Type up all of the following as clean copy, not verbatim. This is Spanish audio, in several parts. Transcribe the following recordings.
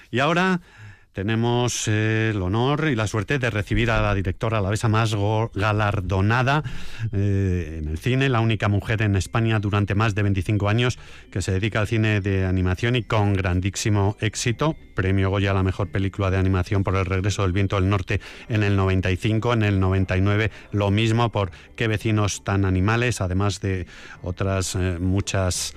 Y ahora tenemos el honor y la suerte de recibir a la directora alavesa más galardonada en el cine, la única mujer en España durante más de 25 años que se dedica al cine de animación y con grandísimo éxito. Premio Goya a la mejor película de animación por El regreso del viento del norte en el 95, en el 99 lo mismo por Qué vecinos tan animales, además de otras muchas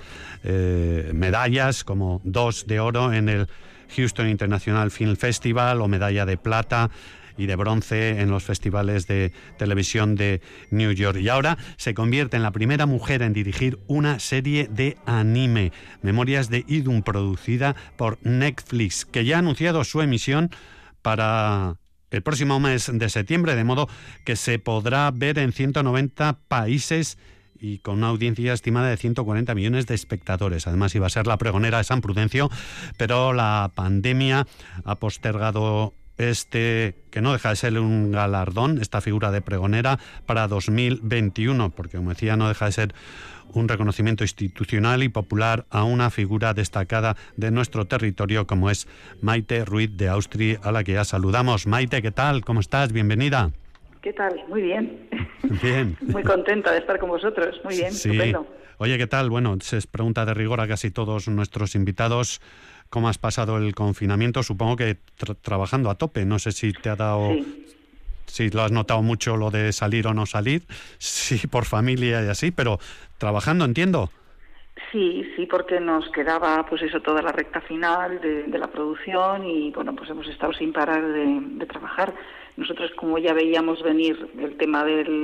medallas, como 2 de oro en el Houston International Film Festival o medalla de plata y de bronce en los festivales de televisión de New York. Y ahora se convierte en la primera mujer en dirigir una serie de anime, Memorias de Idun, producida por Netflix, que ya ha anunciado su emisión para el próximo mes de septiembre, de modo que se podrá ver en 190 países y con una audiencia estimada de 140 millones de espectadores. Además, iba a ser la pregonera de San Prudencio, pero la pandemia ha postergado que no deja de ser un galardón, esta figura de pregonera, para 2021, porque, como decía, no deja de ser un reconocimiento institucional y popular a una figura destacada de nuestro territorio como es Maite Ruiz de Austri, a la que ya saludamos. Maite, ¿qué tal? ¿Cómo estás? Bienvenida. ¿Qué tal? Muy bien. Bien. Muy contenta de estar con vosotros. Muy bien, sí. Estupendo. Oye, ¿qué tal? Bueno, se pregunta de rigor a casi todos nuestros invitados. ¿Cómo has pasado el confinamiento? Supongo que trabajando a tope. No sé si te ha dado... Sí. Si lo has notado mucho lo de salir o no salir. Sí, por familia y así, pero trabajando, entiendo. Sí, porque nos quedaba pues eso, toda la recta final de la producción y bueno, pues hemos estado sin parar de trabajar. Nosotros, como ya veíamos venir el tema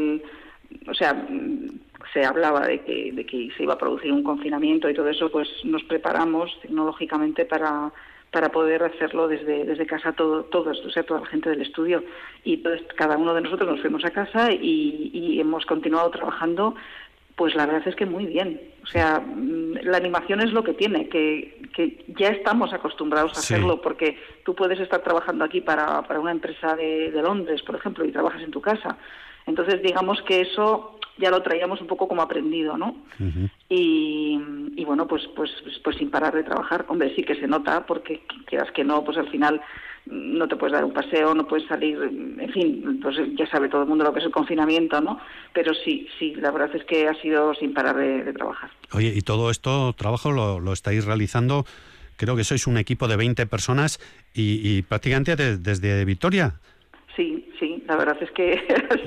o sea, se hablaba de que se iba a producir un confinamiento y todo eso, pues nos preparamos tecnológicamente para poder hacerlo desde casa todos, o sea, toda la gente del estudio. Y entonces cada uno de nosotros nos fuimos a casa y hemos continuado trabajando. Pues la verdad es que muy bien. O sea, la animación es lo que tiene, que ya estamos acostumbrados a hacerlo, porque tú puedes estar trabajando aquí para una empresa de Londres, por ejemplo, y trabajas en tu casa. Entonces, digamos que eso ya lo traíamos un poco como aprendido, ¿no? Uh-huh. Y bueno, pues sin parar de trabajar. Hombre, sí que se nota, porque quieras que no, pues al final no te puedes dar un paseo, no puedes salir, en fin, pues ya sabe todo el mundo lo que es el confinamiento, ¿no? Pero sí, la verdad es que ha sido sin parar de trabajar. Oye, y todo esto trabajo lo estáis realizando, creo que sois un equipo de 20 personas y prácticamente desde Vitoria. Sí, la verdad es que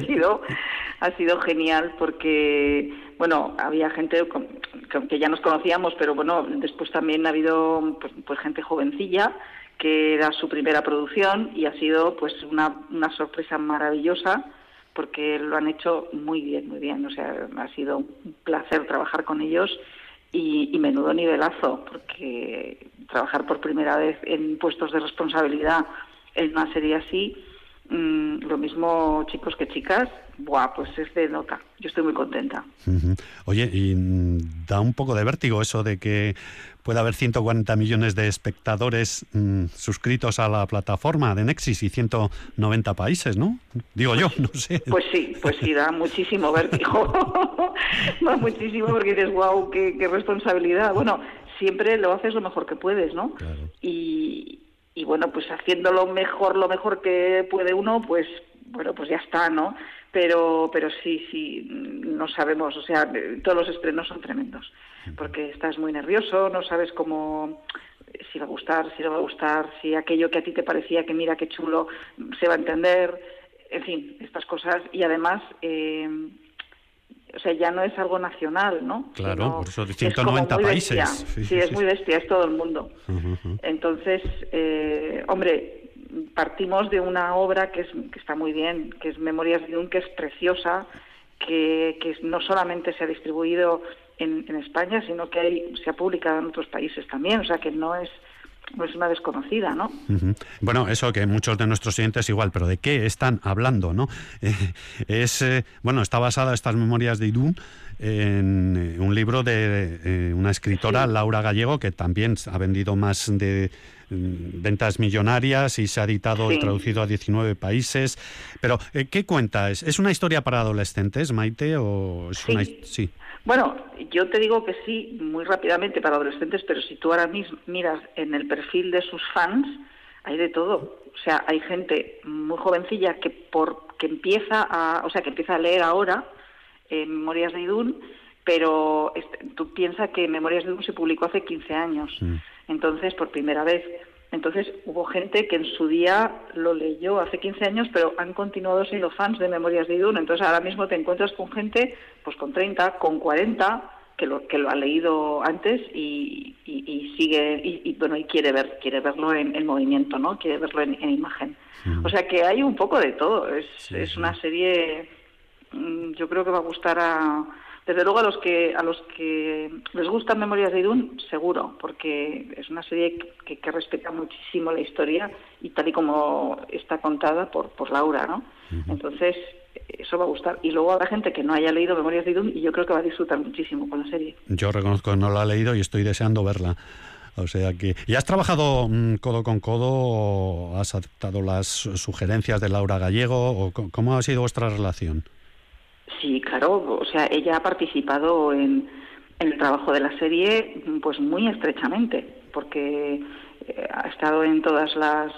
ha sido genial porque, bueno, había gente que ya nos conocíamos, pero bueno, después también ha habido pues gente jovencilla que era su primera producción y ha sido pues una sorpresa maravillosa porque lo han hecho muy bien, o sea, ha sido un placer trabajar con ellos y menudo nivelazo, porque trabajar por primera vez en puestos de responsabilidad en una serie así, lo mismo chicos que chicas, pues es de nota. Yo estoy muy contenta. Uh-huh. Oye, y da un poco de vértigo eso de que pueda haber 140 millones de espectadores suscritos a la plataforma de Nexis y 190 países, ¿no? Digo yo, no sé. Pues sí, da muchísimo vértigo. Da muchísimo porque dices, wow, qué responsabilidad. Bueno, siempre lo haces lo mejor que puedes, ¿no? Claro. Y bueno, pues haciendo lo mejor que puede uno, pues bueno, pues ya está, ¿no? Pero sí, no sabemos, o sea, todos los estrenos son tremendos, porque estás muy nervioso, no sabes cómo, si va a gustar, si no va a gustar, si aquello que a ti te parecía que mira qué chulo se va a entender, en fin, estas cosas. Y además, o sea, ya no es algo nacional, ¿no? Claro, sino por eso de 190 países. Sí, es muy bestia, es todo el mundo. Uh-huh. Entonces, hombre, partimos de una obra que está muy bien, que es Memorias de Idun, que es preciosa, que no solamente se ha distribuido en España, sino que se ha publicado en otros países también, o sea que no es una desconocida, ¿no? Uh-huh. Bueno, eso que muchos de nuestros oyentes igual, pero ¿de qué están hablando, no? Bueno, está basada estas Memorias de Idun en un libro de una escritora, sí, Laura Gallego, que también ha vendido más de ventas millonarias y se ha editado y traducido a 19 países. Pero, ¿qué cuenta? ¿Es una historia para adolescentes, Maite? ¿O es sí. Bueno, yo te digo que sí, muy rápidamente para adolescentes, pero si tú ahora mismo miras en el perfil de sus fans, hay de todo. O sea, hay gente muy jovencilla que empieza a leer ahora Memorias de Idún, pero tú piensas que Memorias de Idún se publicó hace 15 años, entonces por primera vez. Entonces hubo gente que en su día lo leyó hace 15 años, pero han continuado siendo fans de Memorias de Idún. Entonces ahora mismo te encuentras con gente pues con 30, con 40, que lo ha leído antes y sigue y quiere verlo en movimiento, ¿no? Quiere verlo en imagen. O sea que hay un poco de todo. Es una serie, yo creo que va a gustar desde luego a los que les gustan Memorias de Idún, seguro, porque es una serie que respeta muchísimo la historia y tal y como está contada por Laura, ¿no? Entonces, eso va a gustar. Y luego habrá gente que no haya leído Memorias de Idún y yo creo que va a disfrutar muchísimo con la serie. Yo reconozco que no la he leído y estoy deseando verla. O sea que... ¿Y has trabajado codo con codo? ¿Has aceptado las sugerencias de Laura Gallego? ¿O cómo ha sido vuestra relación? Sí, claro, o sea, ella ha participado en el trabajo de la serie pues muy estrechamente, porque ha estado en todas las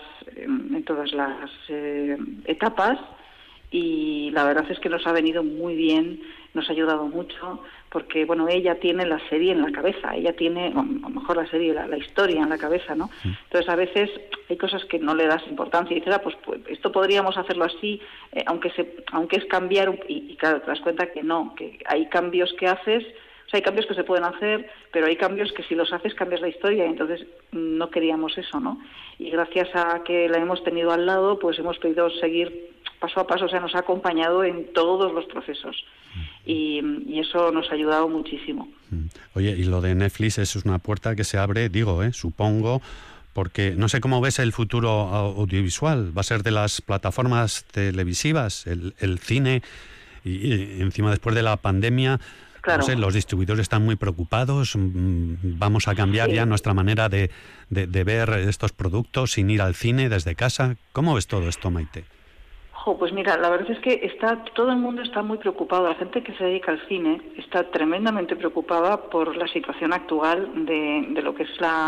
etapas y la verdad es que nos ha venido muy bien, nos ha ayudado mucho, porque bueno, ella tiene la serie en la cabeza, ella tiene, a lo mejor la serie, la historia en la cabeza, ¿no? Entonces a veces hay cosas que no le das importancia y dices, pues esto podríamos hacerlo así, aunque es cambiar, y claro, te das cuenta que no, que hay cambios que haces, o sea, hay cambios que se pueden hacer, pero hay cambios que si los haces cambias la historia, y entonces no queríamos eso, ¿no? Y gracias a que la hemos tenido al lado, pues hemos podido seguir paso a paso, o sea, nos ha acompañado en todos los procesos y eso nos ha ayudado muchísimo. Oye, y lo de Netflix es una puerta que se abre, supongo, porque no sé cómo ves el futuro audiovisual. ¿Va a ser de las plataformas televisivas, el cine, y encima después de la pandemia? Claro. No sé, los distribuidores están muy preocupados. Vamos a cambiar ya nuestra manera de ver estos productos sin ir al cine desde casa. ¿Cómo ves todo esto, Maite? Pues mira, la verdad es que todo el mundo está muy preocupado. La gente que se dedica al cine está tremendamente preocupada por la situación actual de lo que es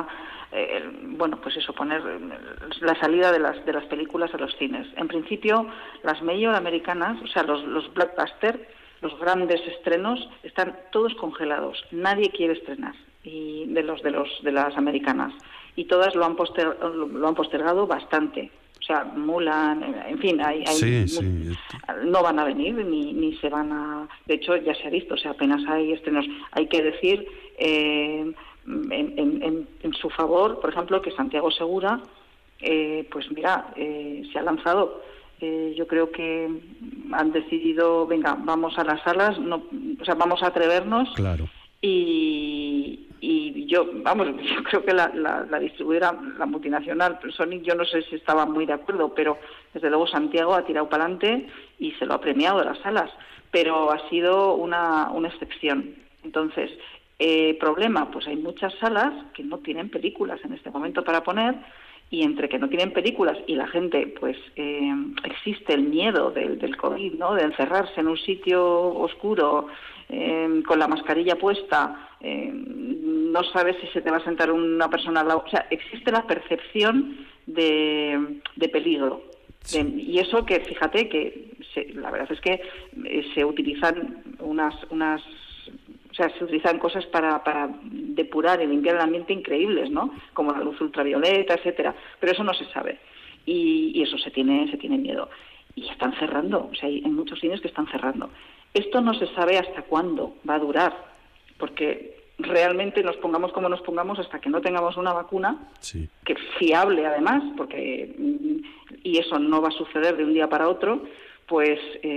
poner la salida de las películas a los cines. En principio, las major americanas, o sea, los blockbusters, los grandes estrenos, están todos congelados. Nadie quiere estrenar y de las americanas, y todas lo han postergado bastante. O sea, Mulan, en fin, no van a venir ni se van a... De hecho, ya se ha visto, o sea, apenas hay estrenos. Hay que decir, en su favor, por ejemplo, que Santiago Segura, se ha lanzado. Yo creo que han decidido, venga, vamos a las salas, vamos a atrevernos. Claro. Y yo creo que la distribuidora, la multinacional, Sony, yo no sé si estaba muy de acuerdo, pero desde luego Santiago ha tirado para adelante y se lo ha premiado de las salas, pero ha sido una excepción. Entonces, problema, pues hay muchas salas que no tienen películas en este momento para poner, y entre que no tienen películas y la gente, pues existe el miedo del COVID, ¿no? De encerrarse en un sitio oscuro, con la mascarilla puesta, no sabes si se te va a sentar una persona al lado. O sea, existe la percepción de peligro. Sí. Y eso que, fíjate, que la verdad es que se utilizan se utilizan cosas para depurar y limpiar el ambiente increíbles, ¿no? Como la luz ultravioleta, etcétera. Pero eso no se sabe. Y eso se tiene miedo. Y están cerrando. O sea, hay muchos cines que están cerrando. Esto no se sabe hasta cuándo va a durar, porque realmente nos pongamos como nos pongamos, hasta que no tengamos una vacuna, sí, que fiable además, porque y eso no va a suceder de un día para otro, pues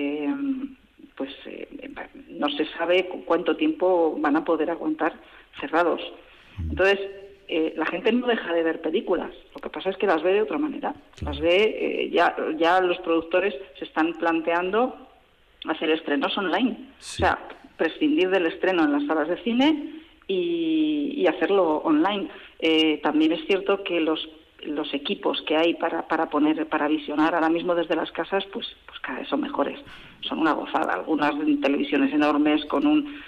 no se sabe cuánto tiempo van a poder aguantar cerrados. Entonces, la gente no deja de ver películas, lo que pasa es que las ve de otra manera. Las ve, ya los productores se están planteando hacer estrenos online, sí, o sea, prescindir del estreno en las salas de cine y hacerlo online. También es cierto que los equipos que hay para visionar ahora mismo desde las casas, pues cada vez son mejores. Son una gozada. Algunas televisiones enormes con un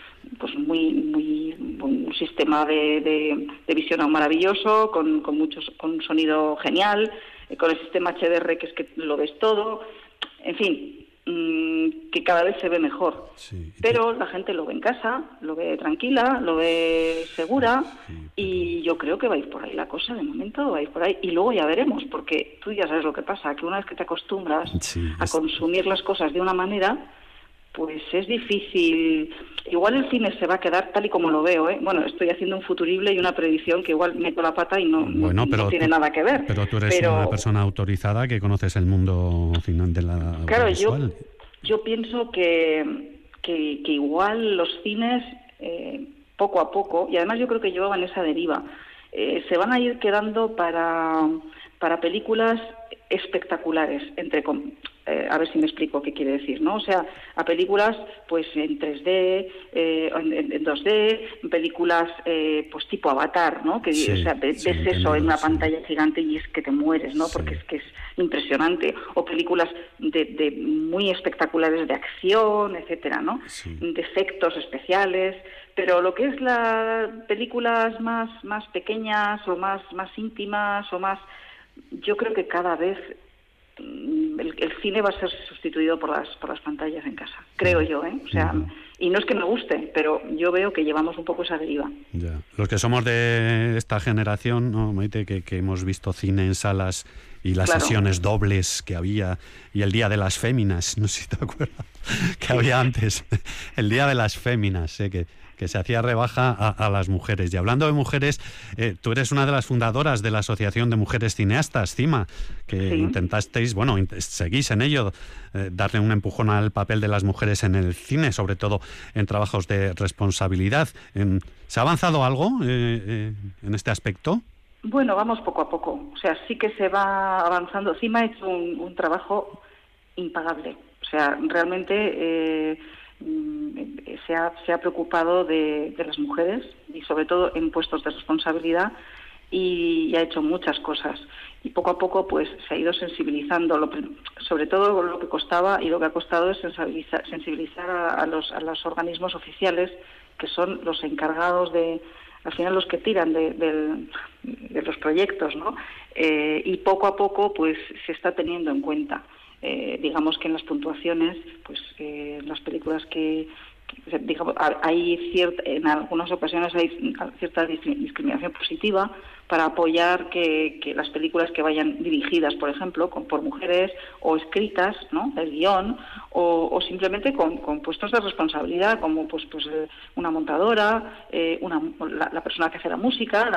sistema de visión maravilloso, con un sonido genial, con el sistema HDR, que es que lo ves todo, en fin, que cada vez se ve mejor. Sí, pero la gente lo ve en casa, lo ve tranquila, lo ve segura, y yo creo que va a ir por ahí la cosa. De momento va a ir por ahí, y luego ya veremos, porque tú ya sabes lo que pasa, que una vez que te acostumbras a consumir las cosas de una manera, pues es difícil. Igual el cine se va a quedar tal y como lo veo, ¿eh? Bueno, estoy haciendo un futurible y una predicción que igual meto la pata y no tiene nada que ver. Pero tú eres una persona autorizada que conoces el mundo final de la audiovisual. Yo pienso que igual los cines, poco a poco, y además yo creo que llevaban esa deriva, se van a ir quedando para películas espectaculares, a ver si me explico qué quiere decir, ¿no? O sea, a películas pues en 3D, en 2D, películas pues tipo Avatar, ¿no? Que sí, o sea, ves eso en una pantalla gigante y es que te mueres, ¿no? Porque es que es impresionante. O películas de muy espectaculares de acción, etcétera, ¿no? Sí. De efectos especiales. Pero lo que es las películas más pequeñas o más íntimas o más, yo creo que cada vez el cine va a ser sustituido por las pantallas en casa, creo yo, ¿eh? O sea, y no es que me guste, pero yo veo que llevamos un poco esa deriva. Ya. Los que somos de esta generación, ¿no, Maite? Que hemos visto cine en salas y las sesiones dobles que había, y el Día de las Féminas, no sé si te acuerdas, que había antes, el Día de las Féminas, que se hacía rebaja a las mujeres. Y hablando de mujeres, tú eres una de las fundadoras de la Asociación de Mujeres Cineastas, CIMA, que intentasteis, seguís en ello, darle un empujón al papel de las mujeres en el cine, sobre todo en trabajos de responsabilidad. ¿Se ha avanzado algo en este aspecto? Bueno, vamos poco a poco. O sea, sí que se va avanzando. CIMA ha hecho un trabajo impagable. O sea, realmente se ha preocupado de las mujeres, y sobre todo en puestos de responsabilidad, y ha hecho muchas cosas. Y poco a poco pues se ha ido sensibilizando. Sobre todo lo que costaba y lo que ha costado es sensibilizar a los organismos oficiales, que son los encargados al final los que tiran de los proyectos, ¿no? Y poco a poco pues se está teniendo en cuenta. Digamos que en las puntuaciones, pues las películas digamos, en algunas ocasiones hay cierta discriminación positiva para apoyar que las películas que vayan dirigidas, por ejemplo, por mujeres, o escritas, ¿no?, el guión, o simplemente con puestos de responsabilidad, como pues una montadora, la persona que hace la música,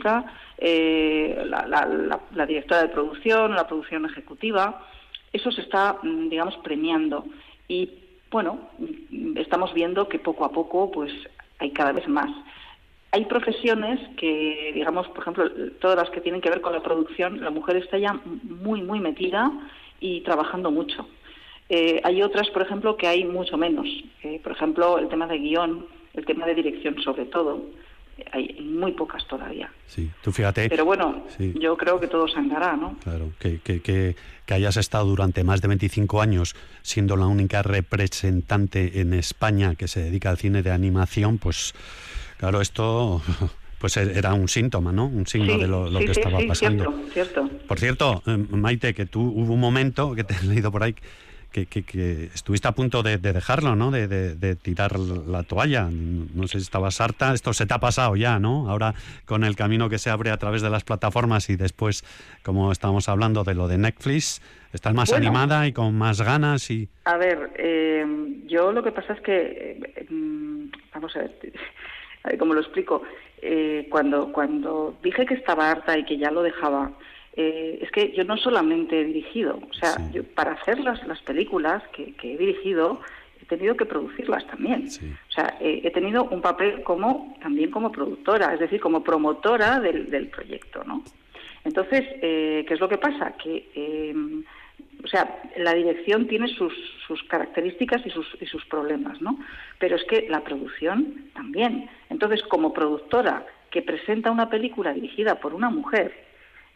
la directora de producción, la producción ejecutiva. Eso se está, digamos, premiando, y bueno, estamos viendo que poco a poco pues hay cada vez más. Hay profesiones que, digamos, por ejemplo, todas las que tienen que ver con la producción, la mujer está ya muy metida y trabajando mucho. Hay otras, por ejemplo, que hay mucho menos. Por ejemplo, el tema de guión, el tema de dirección sobre todo, hay muy pocas todavía. Sí, tú fíjate. Pero bueno, yo creo que todo se andará, ¿no? Claro, que hayas estado durante más de 25 años siendo la única representante en España que se dedica al cine de animación, pues claro, esto pues era un síntoma, ¿no? Un signo de lo que estaba pasando. Cierto. Por cierto, Maite, que tú hubo un momento, que te he leído por ahí, que estuviste a punto de dejarlo, ¿no? De tirar la toalla. No sé si estabas harta. Esto se te ha pasado ya, ¿no? Ahora, con el camino que se abre a través de las plataformas, y después, como estábamos hablando de lo de Netflix, estás más animada y con más ganas. A ver, yo lo que pasa es que, vamos a ver cómo lo explico. Cuando dije que estaba harta y que ya lo dejaba, es que yo no solamente he dirigido, o sea, yo para hacer las películas que he dirigido, he tenido que producirlas también. O sea, he tenido un papel también como productora, es decir, como promotora del proyecto, ¿no? Entonces, ¿qué es lo que pasa? Que, o sea, la dirección tiene sus características y sus problemas, ¿no? Pero es que la producción también. Entonces, como productora que presenta una película dirigida por una mujer,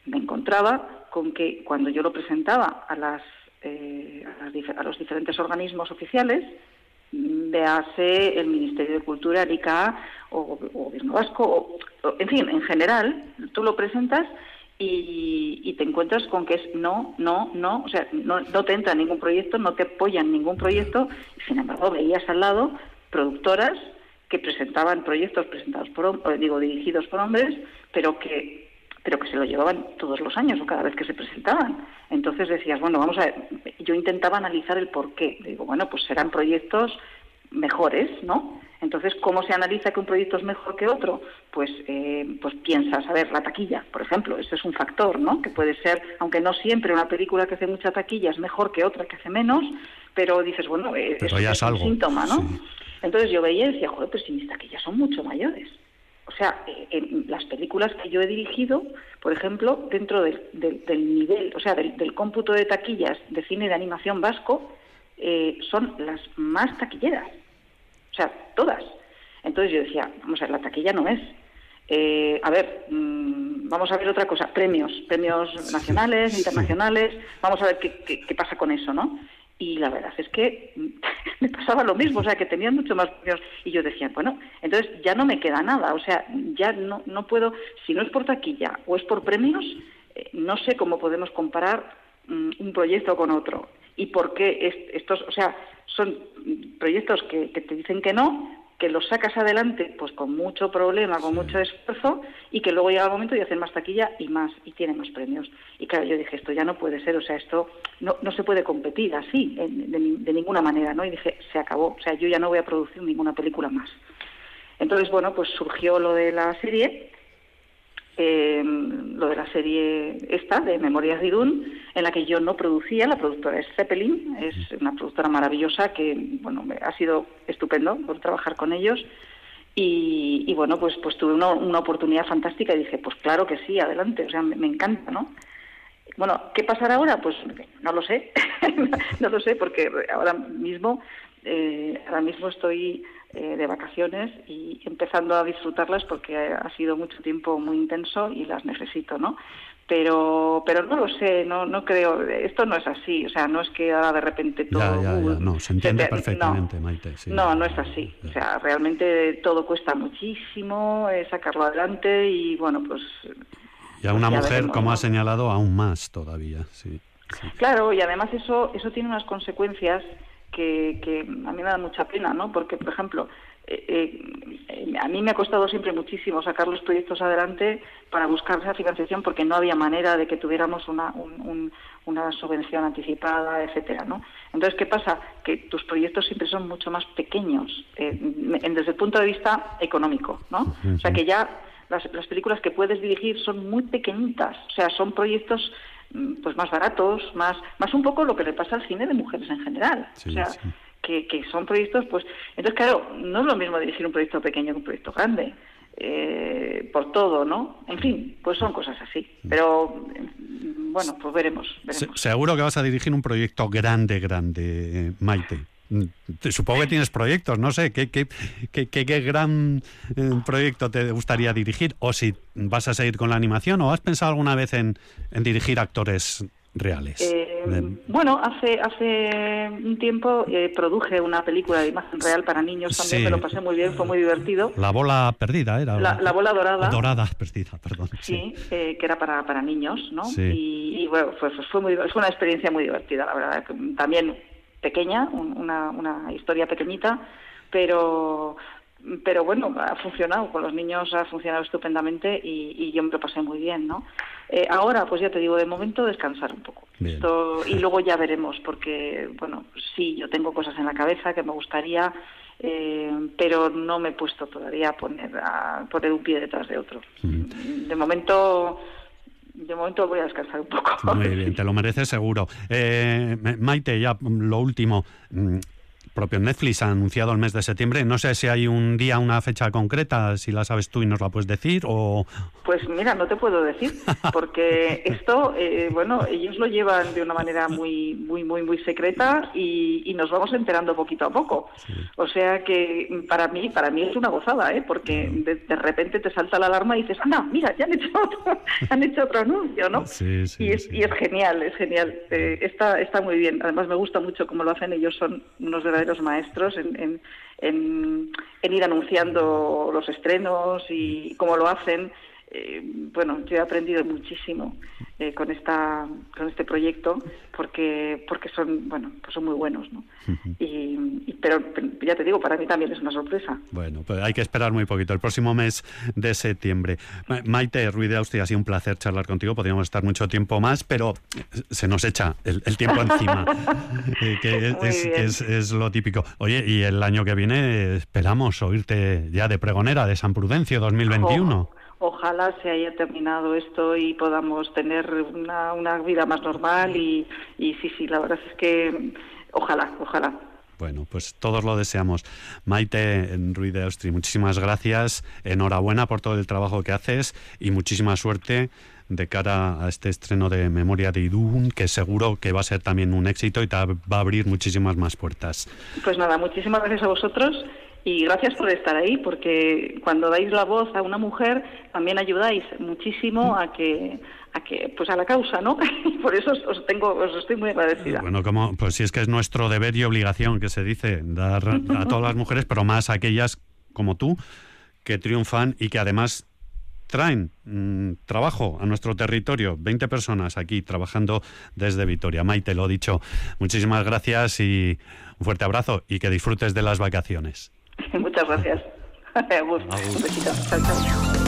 me encontraba con que cuando yo lo presentaba a los diferentes organismos oficiales, véase el Ministerio de Cultura, el ICA o Gobierno Vasco, en fin, en general, tú lo presentas y te encuentras con que es no, o sea, no te entra ningún proyecto, no te apoyan ningún proyecto, y sin embargo veías al lado productoras que presentaban proyectos dirigidos por hombres, pero que se lo llevaban todos los años o cada vez que se presentaban. Entonces decías, bueno, vamos a ver, yo intentaba analizar el porqué. Digo, bueno, pues serán proyectos mejores, ¿no? Entonces, ¿cómo se analiza que un proyecto es mejor que otro? Pues piensas, a ver, la taquilla, por ejemplo, ese es un factor, ¿no? Que puede ser, aunque no siempre una película que hace mucha taquilla es mejor que otra que hace menos, pero dices, bueno, eso es un síntoma, ¿no? Sí. Entonces yo veía y decía, joder, pues si mis taquillas son mucho mayores. O sea, en las películas que yo he dirigido, por ejemplo, dentro del nivel, o sea, del cómputo de taquillas de cine de animación vasco, son las más taquilleras. O sea, todas. Entonces yo decía, vamos a ver, la taquilla no es. Vamos a ver otra cosa, premios nacionales, internacionales, vamos a ver qué pasa con eso, ¿no? Y la verdad es que me pasaba lo mismo, o sea, que tenían mucho más premios. Y yo decía, bueno, entonces ya no me queda nada, o sea, ya no puedo, si no es por taquilla o es por premios, no sé cómo podemos comparar un proyecto con otro. Y por qué estos, o sea, son proyectos que te dicen que no, que los sacas adelante pues con mucho problema, con mucho esfuerzo, y que luego llega el momento y hacen más taquilla y tienen más premios. Y claro, yo dije, esto ya no puede ser, o sea, esto no se puede competir así, de ninguna manera, ¿no? Y dije, se acabó, o sea, yo ya no voy a producir ninguna película más. Entonces, bueno, pues surgió lo de la serie esta, de Memorias de Irún, en la que yo no producía, la productora es Zeppelin, es una productora maravillosa que, bueno, ha sido estupendo por trabajar con ellos, y bueno, pues tuve una oportunidad fantástica y dije, pues claro que sí, adelante, o sea, me encanta, ¿no? Bueno, ¿qué pasará ahora? Pues no lo sé, no lo sé, porque ahora mismo estoy de vacaciones y empezando a disfrutarlas porque ha sido mucho tiempo muy intenso y las necesito, ¿no? Pero no lo sé, no creo, esto no es así, o sea, no es que ahora de repente todo... Ya, no, se entiende perfectamente, no, Maite. Sí, no es así, o sea, realmente todo cuesta muchísimo, sacarlo adelante y bueno, pues... Y a una mujer, veremos, como ha señalado, aún más todavía, sí. Claro, y además eso tiene unas consecuencias que a mí me da mucha pena, ¿no? Porque, por ejemplo, a mí me ha costado siempre muchísimo sacar los proyectos adelante para buscar esa financiación porque no había manera de que tuviéramos una subvención anticipada, etcétera, ¿no? Entonces, ¿qué pasa? Que tus proyectos siempre son mucho más pequeños desde el punto de vista económico, ¿no? O sea, que ya las películas que puedes dirigir son muy pequeñitas, o sea, son proyectos pues más baratos, más un poco lo que le pasa al cine de mujeres en general, o sea, que son proyectos, pues, entonces claro, no es lo mismo dirigir un proyecto pequeño que un proyecto grande, por todo, ¿no? En fin, pues son cosas así, pero bueno, pues veremos. Seguro que vas a dirigir un proyecto grande, Maite. Supongo que tienes proyectos, no sé, ¿qué gran proyecto te gustaría dirigir? O si vas a seguir con la animación, ¿o has pensado alguna vez en dirigir actores reales? Bueno, hace un tiempo produje una película de imagen real para niños también, sí. Me lo pasé muy bien, fue muy divertido. La bola perdida era. La bola dorada. Dorada perdida, perdón. Sí, que era para niños, ¿no? Sí. Y bueno, fue una experiencia muy divertida, la verdad. También pequeña, una historia pequeñita, pero bueno, ha funcionado, con los niños ha funcionado estupendamente y yo me lo pasé muy bien, ¿no? Ahora, pues ya te digo, de momento descansar un poco. Y luego ya veremos, porque, bueno, sí, yo tengo cosas en la cabeza que me gustaría, pero no me he puesto todavía a poner un pie detrás de otro. De momento voy a descansar un poco. Muy bien, te lo mereces seguro. Maite, ya lo último. propio Netflix ha anunciado el mes de septiembre. No sé si hay un día, una fecha concreta, si la sabes tú y nos la puedes decir o... Pues mira, no te puedo decir, porque esto, ellos lo llevan de una manera muy secreta y nos vamos enterando poquito a poco. Sí. O sea que para mí es una gozada, porque de repente te salta la alarma y dices, anda, mira, ya han hecho otro anuncio, ¿no? Sí, y es genial, es genial. Está muy bien. Además me gusta mucho cómo lo hacen. Ellos son unos verdaderos maestros en ir anunciando los estrenos y cómo lo hacen. Yo he aprendido muchísimo con este proyecto porque son muy buenos, ¿no? Pero ya te digo, para mí también es una sorpresa. Bueno, pues hay que esperar muy poquito, el próximo mes de septiembre. Maite Ruiz de Austria, ha sido un placer charlar contigo, podríamos estar mucho tiempo más, pero se nos echa el tiempo encima, que es lo típico. Oye, y el año que viene esperamos oírte ya de pregonera de San Prudencio 2021. Ojalá se haya terminado esto y podamos tener una vida más normal y sí, la verdad es que ojalá. Bueno, pues todos lo deseamos. Maite Ruiz de Austria, muchísimas gracias, enhorabuena por todo el trabajo que haces y muchísima suerte de cara a este estreno de Memoria de Idún, que seguro que va a ser también un éxito y te va a abrir muchísimas más puertas. Pues nada, muchísimas gracias a vosotros. Y gracias por estar ahí, porque cuando dais la voz a una mujer también ayudáis muchísimo a la causa, ¿no? Por eso os estoy muy agradecida. Bueno, pues si es que es nuestro deber y obligación, que se dice, dar a todas las mujeres, pero más a aquellas como tú, que triunfan y que además traen trabajo a nuestro territorio. 20 personas aquí trabajando desde Vitoria. Maite, lo dicho, muchísimas gracias y un fuerte abrazo y que disfrutes de las vacaciones. Muchas gracias. Un besito. Chao.